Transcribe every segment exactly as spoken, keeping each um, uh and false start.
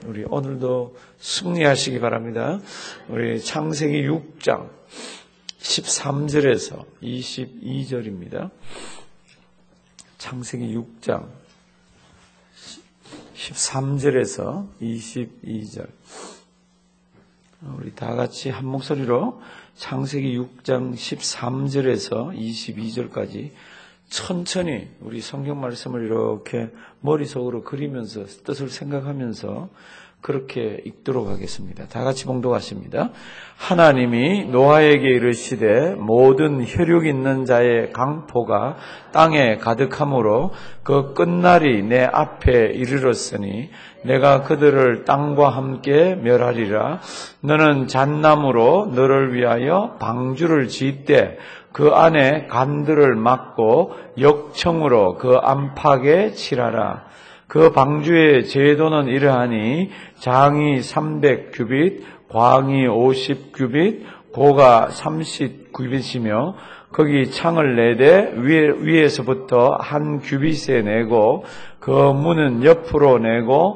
우리 오늘도 승리하시기 바랍니다. 우리 창세기 육 장 십삼 절에서 이십이 절입니다. 창세기 육 장 십삼 절에서 이십이 절. 우리 다 같이 한 목소리로 창세기 육 장 십삼 절에서 이십이 절까지 천천히 우리 성경 말씀을 이렇게 머릿속으로 그리면서 뜻을 생각하면서 그렇게 읽도록 하겠습니다. 다 같이 봉독하십니다. 하나님이 노아에게 이르시되 모든 혈육 있는 자의 강포가 땅에 가득하므로 그 끝날이 내 앞에 이르렀으니 내가 그들을 땅과 함께 멸하리라. 너는 잣나무로 너를 위하여 방주를 짓되 그 안에 간들을 막고 역청으로 그 안팎에 칠하라. 그 방주의 제도는 이러하니 장이 삼백 규빗, 광이 오십 규빗, 고가 삼십 규빗이며 거기 창을 내되 위에, 위에서부터 한 규빗에 내고 그 문은 옆으로 내고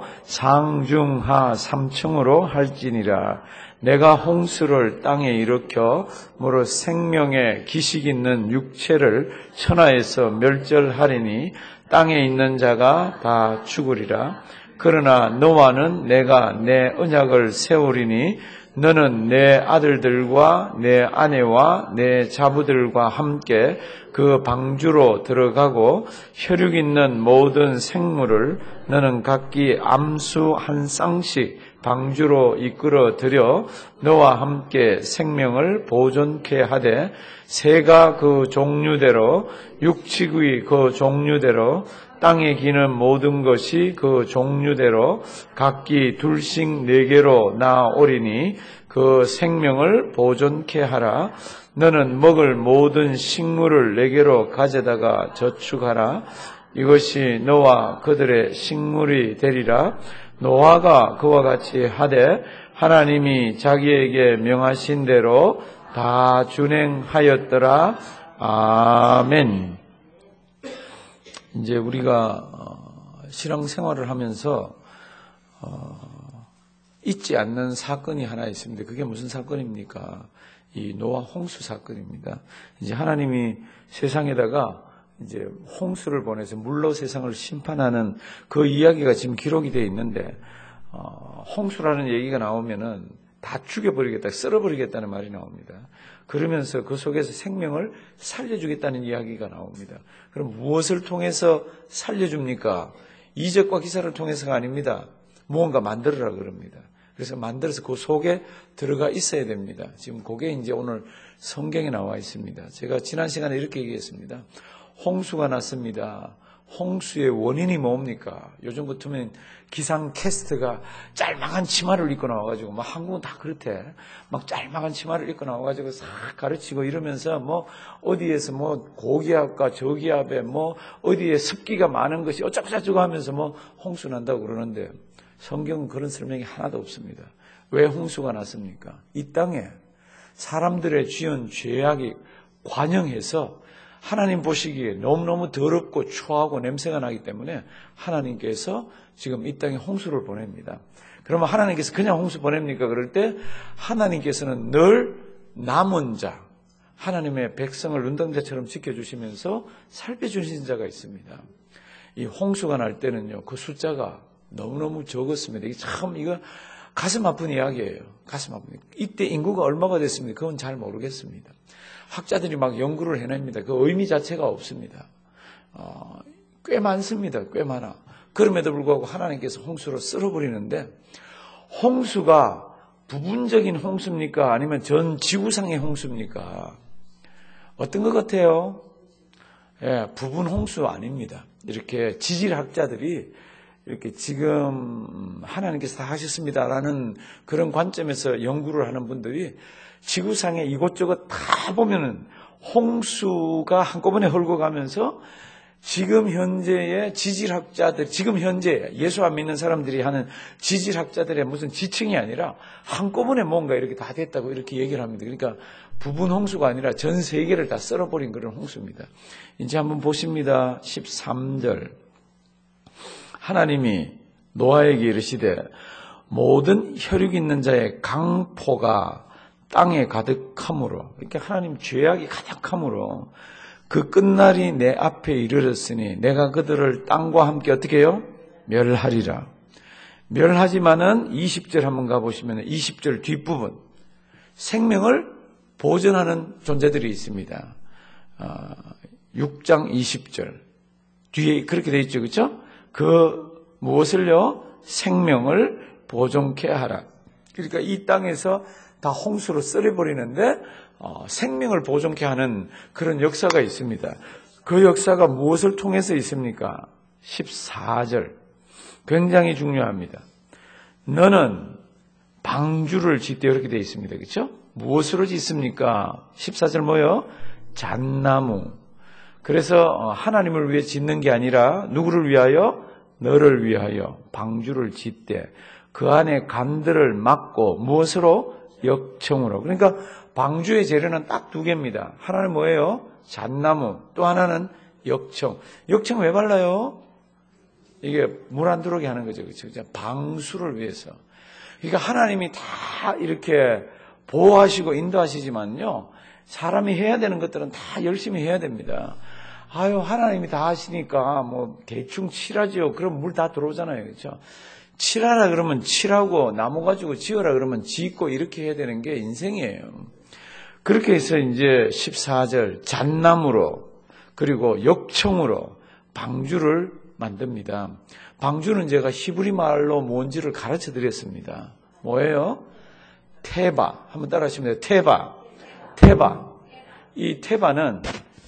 상중하 삼층으로 할지니라. 내가 홍수를 땅에 일으켜 무릇 생명의 기식 있는 육체를 천하에서 멸절하리니 땅에 있는 자가 다 죽으리라. 그러나 너와는 내가 내 언약을 세우리니 너는 내 아들들과 내 아내와 내 자부들과 함께 그 방주로 들어가고 혈육 있는 모든 생물을 너는 각기 암수 한 쌍씩 방주로 이끌어 들여 너와 함께 생명을 보존케 하되 새가 그 종류대로 육축의 그 종류대로 땅에 기는 모든 것이 그 종류대로 각기 둘씩 네 개로 나오리니 그 생명을 보존케 하라. 너는 먹을 모든 식물을 네 개로 가져다가 저축하라. 이것이 너와 그들의 식물이 되리라. 노아가 그와 같이 하되 하나님이 자기에게 명하신 대로 다 준행하였더라. 아멘. 이제 우리가 신앙생활을 하면서 잊지 않는 사건이 하나 있습니다. 그게 무슨 사건입니까? 이 노아 홍수 사건입니다. 이제 하나님이 세상에다가 이제 홍수를 보내서 물로 세상을 심판하는 그 이야기가 지금 기록이 되어 있는데, 어, 홍수라는 얘기가 나오면은 다 죽여버리겠다, 썰어버리겠다는 말이 나옵니다. 그러면서 그 속에서 생명을 살려주겠다는 이야기가 나옵니다. 그럼 무엇을 통해서 살려줍니까? 이적과 기사를 통해서가 아닙니다. 무언가 만들어라 그럽니다. 그래서 만들어서 그 속에 들어가 있어야 됩니다. 지금 그게 이제 오늘 성경에 나와 있습니다. 제가 지난 시간에 이렇게 얘기했습니다. 홍수가 났습니다. 홍수의 원인이 뭡니까? 요즘 같으면 기상 캐스트가 짤막한 치마를 입고 나와가지고, 막 한국은 다 그렇대. 막 짤막한 치마를 입고 나와가지고 싹 가르치고 이러면서 뭐 어디에서 뭐 고기압과 저기압에 뭐 어디에 습기가 많은 것이 어쩌고저쩌고 하면서 뭐 홍수 난다고 그러는데 성경은 그런 설명이 하나도 없습니다. 왜 홍수가 났습니까? 이 땅에 사람들의 지은 죄악이 관영해서 하나님 보시기에 너무너무 더럽고 추하고 냄새가 나기 때문에 하나님께서 지금 이 땅에 홍수를 보냅니다. 그러면 하나님께서 그냥 홍수 보냅니까? 그럴 때 하나님께서는 늘 남은 자, 하나님의 백성을 눈동자처럼 지켜주시면서 살펴주신 자가 있습니다. 이 홍수가 날 때는요, 그 숫자가 너무너무 적었습니다. 이게 참, 이거 가슴 아픈 이야기예요. 가슴 아픈. 이때 인구가 얼마가 됐습니까? 그건 잘 모르겠습니다. 학자들이 막 연구를 해냅니다. 그 의미 자체가 없습니다. 어, 꽤 많습니다. 꽤 많아. 그럼에도 불구하고 하나님께서 홍수로 쓸어버리는데, 홍수가 부분적인 홍수입니까? 아니면 전 지구상의 홍수입니까? 어떤 것 같아요? 예, 부분 홍수 아닙니다. 이렇게 지질학자들이 이렇게 지금 하나님께서 다 하셨습니다라는 그런 관점에서 연구를 하는 분들이 지구상에 이곳저곳 다 보면은 홍수가 한꺼번에 흘고 가면서 지금 현재의 지질학자들, 지금 현재 예수 안 믿는 사람들이 하는 지질학자들의 무슨 지층이 아니라 한꺼번에 뭔가 이렇게 다 됐다고 이렇게 얘기를 합니다. 그러니까 부분 홍수가 아니라 전 세계를 다 썰어버린 그런 홍수입니다. 이제 한번 보십니다. 십삼 절. 하나님이 노아에게 이르시되 모든 혈육 있는 자의 강포가 땅에 가득함으로, 이렇게 하나님 죄악이 가득함으로 그 끝날이 내 앞에 이르렀으니 내가 그들을 땅과 함께 어떻게 해요? 멸하리라. 멸하지만은 이십 절 한번 가보시면 이십 절 뒷부분, 생명을 보존하는 존재들이 있습니다. 육 장 이십 절 뒤에 그렇게 되어 있죠, 그렇죠? 그 무엇을요? 생명을 보존케 하라. 그러니까 이 땅에서 다 홍수로 썰어버리는데 어, 생명을 보존케 하는 그런 역사가 있습니다. 그 역사가 무엇을 통해서 있습니까? 십사 절 굉장히 중요합니다. 너는 방주를 짓되 이렇게 되어 있습니다. 그렇죠? 무엇으로 짓습니까? 십사 절 뭐요? 잣나무. 그래서 하나님을 위해 짓는 게 아니라 누구를 위하여? 너를 위하여 방주를 짓되 그 안에 간들을 막고 무엇으로? 역청으로. 그러니까 방주의 재료는 딱 두 개입니다. 하나는 뭐예요? 잣나무. 또 하나는 역청. 역청 왜 발라요? 이게 물 안 들어오게 하는 거죠. 그렇죠? 방수를 위해서. 그러니까 하나님이 다 이렇게 보호하시고 인도하시지만요, 사람이 해야 되는 것들은 다 열심히 해야 됩니다. 아유, 하나님이 다 하시니까 뭐 대충 칠하지요. 그럼 물 다 들어오잖아요. 그렇죠? 칠하라 그러면 칠하고 나무 가지고 지어라 그러면 짓고 이렇게 해야 되는 게 인생이에요. 그렇게 해서 이제 십사 절 잣나무로 그리고 역청으로 방주를 만듭니다. 방주는 제가 히브리 말로 뭔지를 가르쳐 드렸습니다. 뭐예요? 테바. 한번 따라 하시면 돼요. 테바. 테바. 이 테바는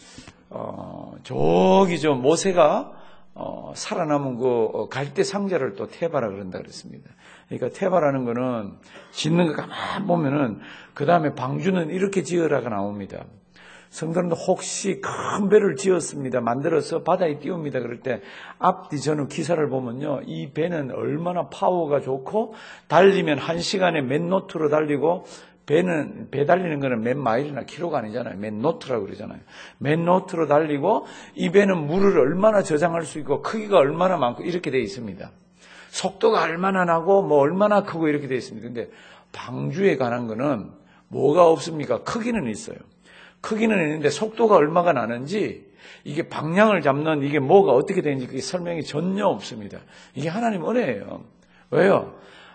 어, 저기 저 모세가 어, 살아남은 그 갈대 상자를 또 테바라 그런다 그랬습니다. 그러니까 테바라는 거는 짓는 거 가만 보면은 그 다음에 방주는 이렇게 지으라가 나옵니다. 성도님도 혹시 큰 배를 지었습니다. 만들어서 바다에 띄웁니다. 그럴 때 앞뒤 전후 기사를 보면요, 이 배는 얼마나 파워가 좋고 달리면 한 시간에 몇 노트로 달리고 배는, 배 달리는 거는 몇 마일이나 킬로가 아니잖아요. 몇 노트라고 그러잖아요. 몇 노트로 달리고 이 배는 물을 얼마나 저장할 수 있고 크기가 얼마나 많고 이렇게 되어 있습니다. 속도가 얼마나 나고 뭐 얼마나 크고 이렇게 되어 있습니다. 근데 방주에 관한 거는 뭐가 없습니까? 크기는 있어요. 크기는 있는데 속도가 얼마가 나는지 이게 방향을 잡는 이게 뭐가 어떻게 되는지 그게 설명이 전혀 없습니다. 이게 하나님 은혜예요. 왜요?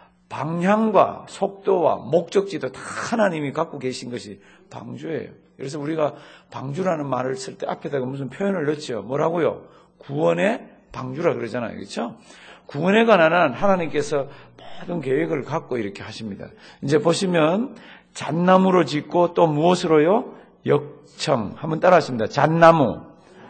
방향과 속도와 목적지도 다 하나님이 갖고 계신 것이 방주예요. 그래서 우리가 방주라는 말을 쓸 때 앞에다가 무슨 표현을 넣죠. 뭐라고요? 구원의 방주라 그러잖아요. 그렇죠? 구원에 관한 하나님께서 모든 계획을 갖고 이렇게 하십니다. 이제 보시면 잣나무로 짓고 또 무엇으로요? 역청. 한번 따라 하십니다. 잣나무,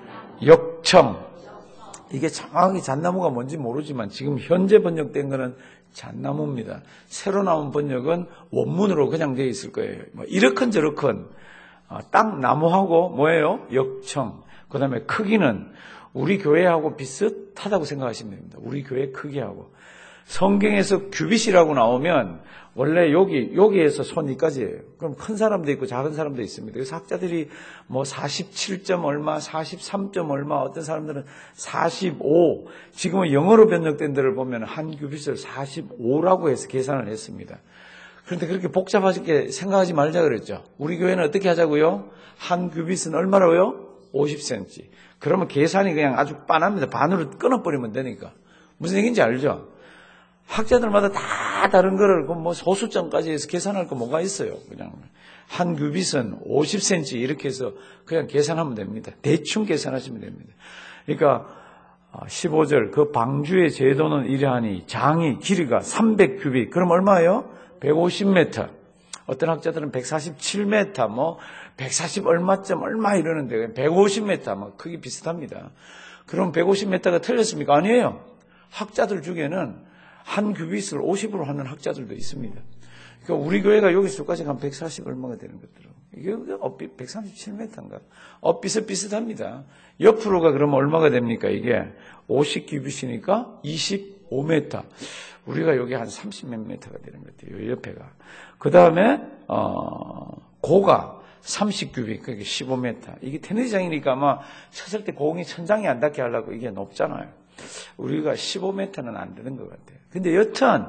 역청. 이게 정확히 잣나무가 뭔지 모르지만 지금 현재 번역된 거는 잣나무입니다. 새로 나온 번역은 원문으로 그냥 되어 있을 거예요. 뭐 이렇건 저렇건 딱 나무하고 뭐예요? 역청. 그 다음에 크기는 우리 교회하고 비슷하다고 생각하시면 됩니다. 우리 교회 크기하고. 성경에서 규빗이라고 나오면 원래 여기, 여기에서 손 위까지예요. 그럼 큰 사람도 있고 작은 사람도 있습니다. 그래서 학자들이 뭐 사십칠 점 얼마, 사십삼 점 얼마, 어떤 사람들은 사십오. 지금은 영어로 변경된 데를 보면 한 규빗을 사십오라고 해서 계산을 했습니다. 그런데 그렇게 복잡하게 생각하지 말자 그랬죠. 우리 교회는 어떻게 하자고요? 한 규빗은 얼마라고요? 오십 센티미터. 그러면 계산이 그냥 아주 빤합니다. 반으로 끊어버리면 되니까. 무슨 얘기인지 알죠? 학자들마다 다 다른 거를 뭐 소수점까지 해서 계산할 거 뭐가 있어요. 그냥 한 규빗은 오십 센티미터 이렇게 해서 그냥 계산하면 됩니다. 대충 계산하시면 됩니다. 그러니까 십오 절 그 방주의 제도는 이러하니 장이 길이가 삼백 규빗. 그럼 얼마예요? 백오십 미터. 어떤 학자들은 백사십칠 미터, 뭐 백사십 얼마점 얼마 이러는데 백오십 미터 뭐 크기 비슷합니다. 그럼 백오십 미터가 틀렸습니까? 아니에요. 학자들 중에는 한 규빗을 오십으로 하는 학자들도 있습니다. 그러니까 우리 교회가 여기서까지 가면 백사십 얼마가 되는 것들은 이게 업빛 백삼십칠 미터인가? 업 비슷비슷합니다. 옆으로가 그러면 얼마가 됩니까? 이게 오십 규빗이니까 이십오 미터. 우리가 여기 한 삼십 몇 미터가 되는 것 같아요. 옆에가. 그 다음에 어, 고가 삼십 규빗, 그게 십오 미터. 이게 테니스장이니까 아마 쳤을 때 공이 천장에 안 닿게 하려고 이게 높잖아요. 우리가 십오 미터는 안 되는 것 같아요. 근데 여튼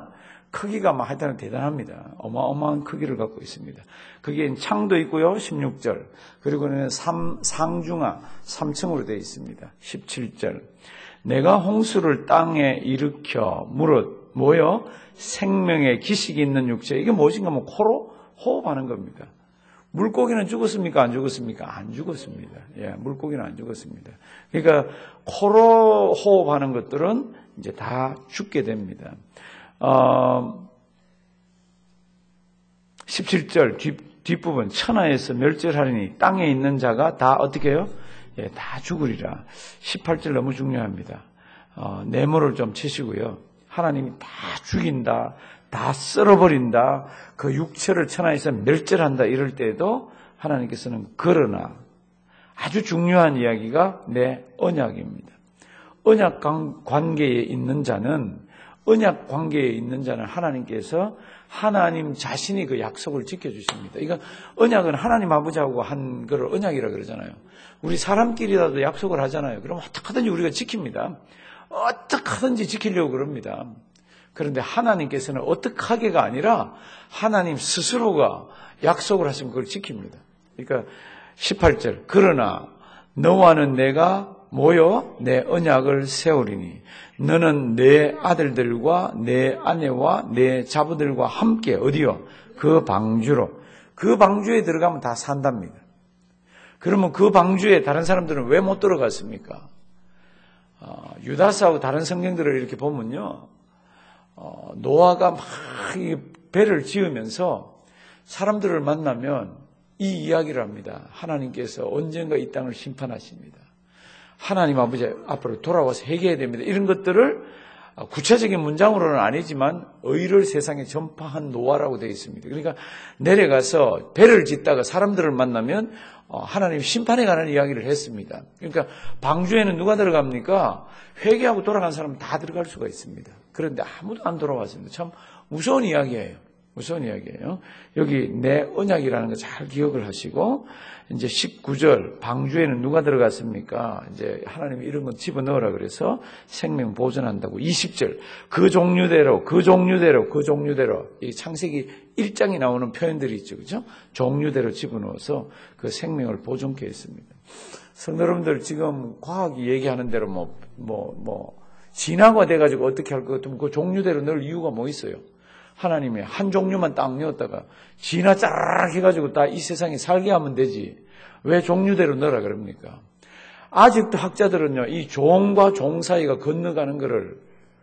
크기가 막 하여튼 대단합니다. 어마어마한 크기를 갖고 있습니다. 그게 창도 있고요. 십육 절. 그리고는 삼, 상중하 삼 층으로 되어 있습니다. 십칠 절. 내가 홍수를 땅에 일으켜 무릇 뭐요? 생명의 기식이 있는 육체. 이게 무엇인가 하면 코로 호흡하는 겁니다. 물고기는 죽었습니까? 안 죽었습니까? 안 죽었습니다. 예, 물고기는 안 죽었습니다. 그러니까 코로 호흡하는 것들은 이제 다 죽게 됩니다. 어, 십칠 절 뒷, 뒷부분 천하에서 멸절하리니 땅에 있는 자가 다 어떻게 해요? 예, 다 죽으리라. 십팔 절 너무 중요합니다. 어, 내모를 좀 치시고요. 하나님이 다 죽인다, 다 썰어버린다, 그 육체를 천하에서 멸절한다 이럴 때에도 하나님께서는 그러나 아주 중요한 이야기가 내 언약입니다. 언약 관계에 있는 자는 언약 관계에 있는 자는 하나님께서 하나님 자신이 그 약속을 지켜주십니다. 이거 언약은 하나님 아버지하고 한 걸 언약이라 그러잖아요. 우리 사람끼리라도 약속을 하잖아요. 그럼 어떻게든지 우리가 지킵니다. 어떻게 하든지 지키려고 그럽니다. 그런데 하나님께서는 어떻게 하게가 아니라 하나님 스스로가 약속을 하시면 그걸 지킵니다. 그러니까 십팔 절 그러나 너와는 내가 모여 내 언약을 세우리니 너는 내 아들들과 내 아내와 내 자부들과 함께 어디요? 그 방주로. 그 방주에 들어가면 다 산답니다. 그러면 그 방주에 다른 사람들은 왜 못 들어갔습니까? 어, 유다서하고 다른 성경들을 이렇게 보면요. 어, 노아가 막 배를 지으면서 사람들을 만나면 이 이야기를 합니다. 하나님께서 언젠가 이 땅을 심판하십니다. 하나님 아버지 앞으로 돌아와서 회개해야 됩니다. 이런 것들을 구체적인 문장으로는 아니지만 의를 세상에 전파한 노아라고 되어 있습니다. 그러니까 내려가서 배를 짓다가 사람들을 만나면 하나님 심판에 관한 이야기를 했습니다. 그러니까 방주에는 누가 들어갑니까? 회개하고 돌아간 사람은 다 들어갈 수가 있습니다. 그런데 아무도 안 돌아왔습니다. 참 무서운 이야기예요. 무서운 이야기예요. 여기 내 언약이라는 거 잘 기억을 하시고 이제 십구 절 방주에는 누가 들어갔습니까? 이제 하나님이 이런 건 집어넣으라 그래서 생명 보존한다고. 이십 절 그 종류대로 그 종류대로 그 종류대로 이 창세기 일 장에 나오는 표현들이 있죠. 그렇죠? 종류대로 집어넣어서 그 생명을 보존케 했습니다. 성도 여러분들 지금 과학이 얘기하는 대로 뭐 뭐 뭐 진화가 돼 가지고 어떻게 할 것 같으면 그 종류대로 넣을 이유가 뭐 있어요? 하나님이 한 종류만 딱 넣었다가 진화 짜르르 해가지고 다 이 세상에 살게 하면 되지. 왜 종류대로 넣으라 그럽니까? 아직도 학자들은요, 이 종과 종 사이가 건너가는 거를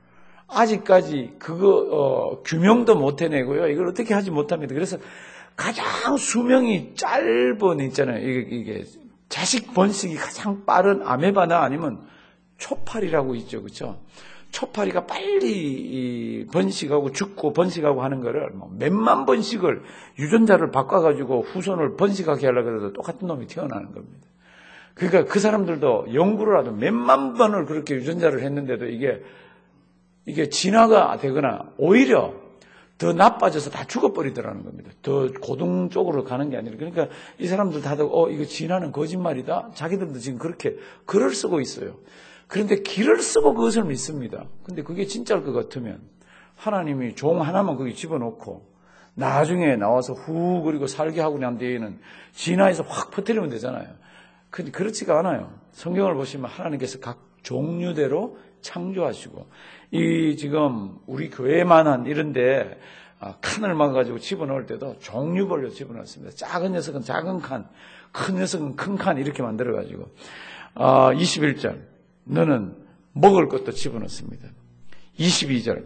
아직까지 그거, 어, 규명도 못 해내고요. 이걸 어떻게 하지 못합니다. 그래서 가장 수명이 짧은 있잖아요. 이게, 이게 자식 번식이 가장 빠른 아메바나 아니면 초파리라고 있죠. 그렇죠? 초파리가 빨리 번식하고 죽고 번식하고 하는 거를 몇만 번씩을 유전자를 바꿔가지고 후손을 번식하게 하려고 해도 똑같은 놈이 태어나는 겁니다. 그러니까 그 사람들도 연구를 하도 몇만 번을 그렇게 유전자를 했는데도 이게 이게 진화가 되거나 오히려 더 나빠져서 다 죽어버리더라는 겁니다. 더 고등 쪽으로 가는 게 아니라. 그러니까 이 사람들 다들 어 이거 진화는 거짓말이다. 자기들도 지금 그렇게 글을 쓰고 있어요. 그런데 길을 쓰고 그것을 믿습니다. 근데 그게 진짜일 것 같으면 하나님이 종 하나만 거기 집어넣고 나중에 나와서 후 그리고 살게 하고 난 뒤에는 진화해서 확 퍼뜨리면 되잖아요. 근데 그렇지가 않아요. 성경을 보시면 하나님께서 각 종류대로 창조하시고 이 지금 우리 교회만한 이런데 칸을 막아가지고 집어넣을 때도 종류별로 집어넣습니다. 작은 녀석은 작은 칸, 큰 녀석은 큰 칸 이렇게 만들어가지고 아, 이십일 절 너는 먹을 것도 집어넣습니다. 이십이 절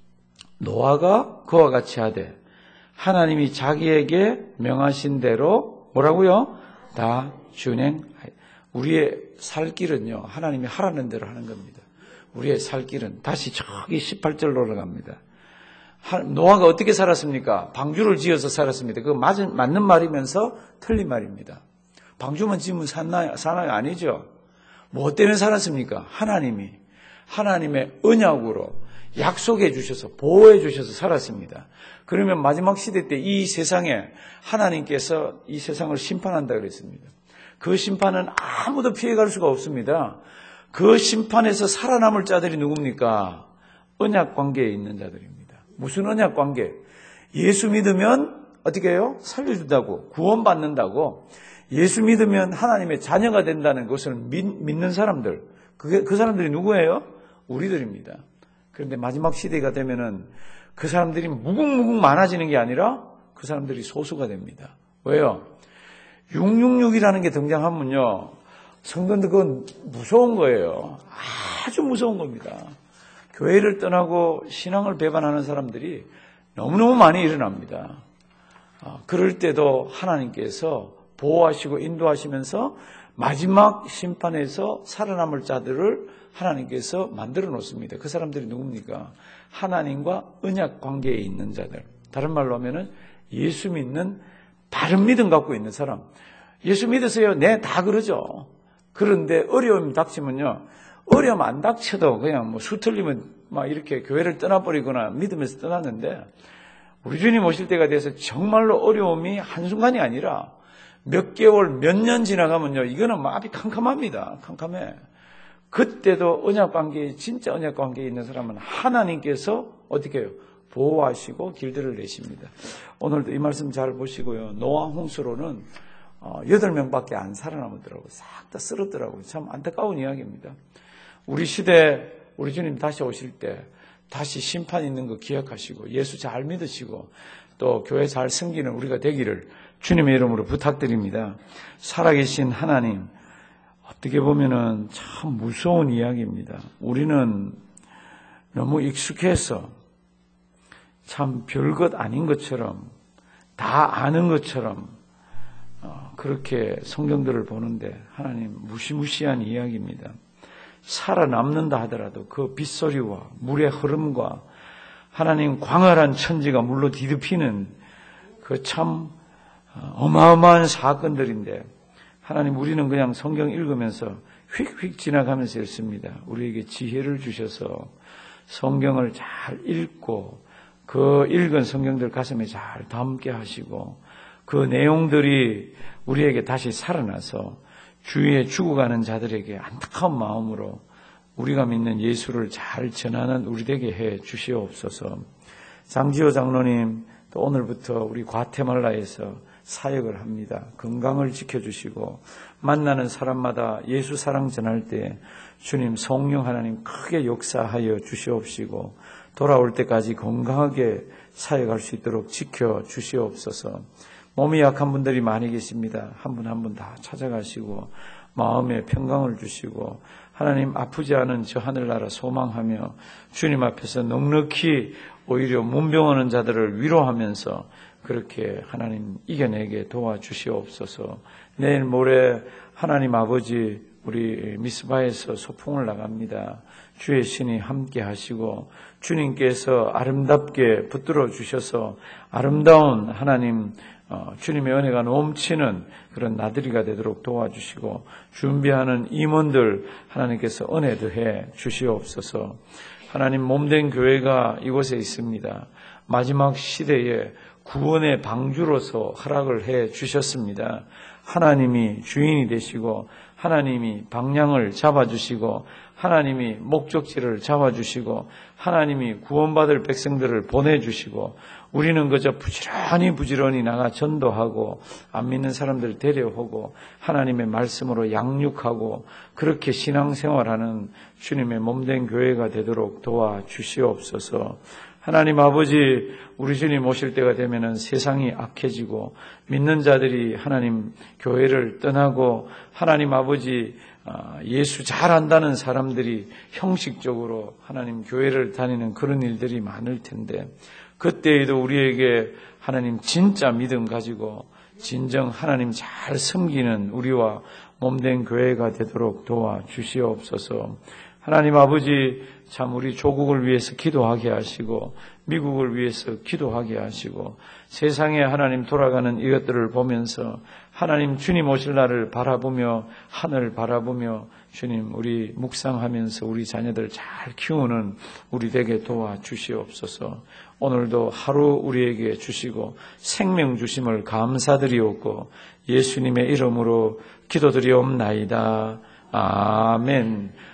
노아가 그와 같이 하되 하나님이 자기에게 명하신 대로 뭐라고요? 다 준행하여. 우리의 살 길은요 하나님이 하라는 대로 하는 겁니다. 우리의 살 길은 다시 저기 십팔 절로 올라갑니다. 노아가 어떻게 살았습니까? 방주를 지어서 살았습니다. 그거 맞은, 맞는 말이면서 틀린 말입니다. 방주만 지으면 사나요? 사나요? 아니죠. 뭐 때문에 살았습니까? 하나님이 하나님의 언약으로 약속해 주셔서 보호해 주셔서 살았습니다. 그러면 마지막 시대 때 이 세상에 하나님께서 이 세상을 심판한다 그랬습니다. 그 심판은 아무도 피해갈 수가 없습니다. 그 심판에서 살아남을 자들이 누굽니까? 언약 관계에 있는 자들입니다. 무슨 언약 관계? 예수 믿으면 어떻게 해요? 살려준다고, 구원받는다고. 예수 믿으면 하나님의 자녀가 된다는 것을 믿, 믿는 사람들. 그게, 그 사람들이 누구예요? 우리들입니다. 그런데 마지막 시대가 되면은 그 사람들이 무궁무궁 많아지는 게 아니라 그 사람들이 소수가 됩니다. 왜요? 육육육이라는 게 등장하면요, 성도들 그건 무서운 거예요. 아주 무서운 겁니다. 교회를 떠나고 신앙을 배반하는 사람들이 너무너무 많이 일어납니다. 그럴 때도 하나님께서 보호하시고 인도하시면서 마지막 심판에서 살아남을 자들을 하나님께서 만들어 놓습니다. 그 사람들이 누굽니까? 하나님과 언약 관계에 있는 자들. 다른 말로 하면은 예수 믿는 바른 믿음 갖고 있는 사람. 예수 믿으세요? 네, 다 그러죠. 그런데 어려움이 닥치면요, 어려움 안 닥쳐도 그냥 뭐 수틀리면 막 이렇게 교회를 떠나버리거나 믿으면서 떠났는데, 우리 주님 오실 때가 돼서 정말로 어려움이 한순간이 아니라 몇 개월, 몇 년 지나가면요, 이거는 마음이 캄캄합니다. 캄캄해. 그때도 언약 관계에, 진짜 언약 관계에 있는 사람은 하나님께서 어떻게 해요? 보호하시고 길들을 내십니다. 오늘도 이 말씀 잘 보시고요. 노아 홍수로는 여덟 명밖에 안 살아남았더라고요. 싹 다 쓸었더라고요. 참 안타까운 이야기입니다. 우리 시대, 우리 주님 다시 오실 때 다시 심판 있는 거 기억하시고 예수 잘 믿으시고 또 교회 잘 섬기는 우리가 되기를 주님의 이름으로 부탁드립니다. 살아계신 하나님, 어떻게 보면은 참 무서운 이야기입니다. 우리는 너무 익숙해서 참 별것 아닌 것처럼, 다 아는 것처럼 그렇게 성경들을 보는데 하나님 무시무시한 이야기입니다. 살아남는다 하더라도 그 빗소리와 물의 흐름과 하나님 광활한 천지가 물로 뒤덮이는 그 참 어마어마한 사건들인데, 하나님 우리는 그냥 성경 읽으면서 휙휙 지나가면서 읽습니다. 우리에게 지혜를 주셔서 성경을 잘 읽고 그 읽은 성경들 가슴에 잘 담게 하시고 그 내용들이 우리에게 다시 살아나서 주위에 죽어가는 자들에게 안타까운 마음으로 우리가 믿는 예수를 잘 전하는 우리 되게 해 주시옵소서. 장지호 장로님, 또 오늘부터 우리 과테말라에서 사역을 합니다. 건강을 지켜주시고 만나는 사람마다 예수 사랑 전할 때 주님 성령 하나님 크게 역사하여 주시옵시고 돌아올 때까지 건강하게 사역할 수 있도록 지켜주시옵소서. 몸이 약한 분들이 많이 계십니다. 한 분 한 분 다 찾아가시고 마음에 평강을 주시고 하나님 아프지 않은 저 하늘나라 소망하며 주님 앞에서 넉넉히 오히려 문병하는 자들을 위로하면서 그렇게 하나님 이겨내게 도와주시옵소서. 내일 모레 하나님 아버지 우리 미스바에서 소풍을 나갑니다. 주의 신이 함께 하시고 주님께서 아름답게 붙들어 주셔서 아름다운 하나님 어, 주님의 은혜가 넘치는 그런 나들이가 되도록 도와주시고 준비하는 임원들 하나님께서 은혜 더해 주시옵소서. 하나님 몸된 교회가 이곳에 있습니다. 마지막 시대에 구원의 방주로서 허락을 해 주셨습니다. 하나님이 주인이 되시고 하나님이 방향을 잡아주시고 하나님이 목적지를 잡아주시고 하나님이 구원받을 백성들을 보내주시고 우리는 그저 부지런히 부지런히 나가 전도하고 안 믿는 사람들 데려오고 하나님의 말씀으로 양육하고 그렇게 신앙생활하는 주님의 몸된 교회가 되도록 도와주시옵소서. 하나님 아버지, 우리 주님 오실 때가 되면은 세상이 악해지고 믿는 자들이 하나님 교회를 떠나고 하나님 아버지 예수 잘 안다는 사람들이 형식적으로 하나님 교회를 다니는 그런 일들이 많을 텐데 그때에도 우리에게 하나님 진짜 믿음 가지고 진정 하나님 잘 섬기는 우리와 몸된 교회가 되도록 도와주시옵소서. 하나님 아버지, 참 우리 조국을 위해서 기도하게 하시고 미국을 위해서 기도하게 하시고 세상에 하나님 돌아가는 이것들을 보면서 하나님 주님 오실 날을 바라보며 하늘 바라보며 주님 우리 묵상하면서 우리 자녀들 잘 키우는 우리 되게 도와주시옵소서. 오늘도 하루 우리에게 주시고 생명 주심을 감사드리옵고 예수님의 이름으로 기도드리옵나이다. 아멘.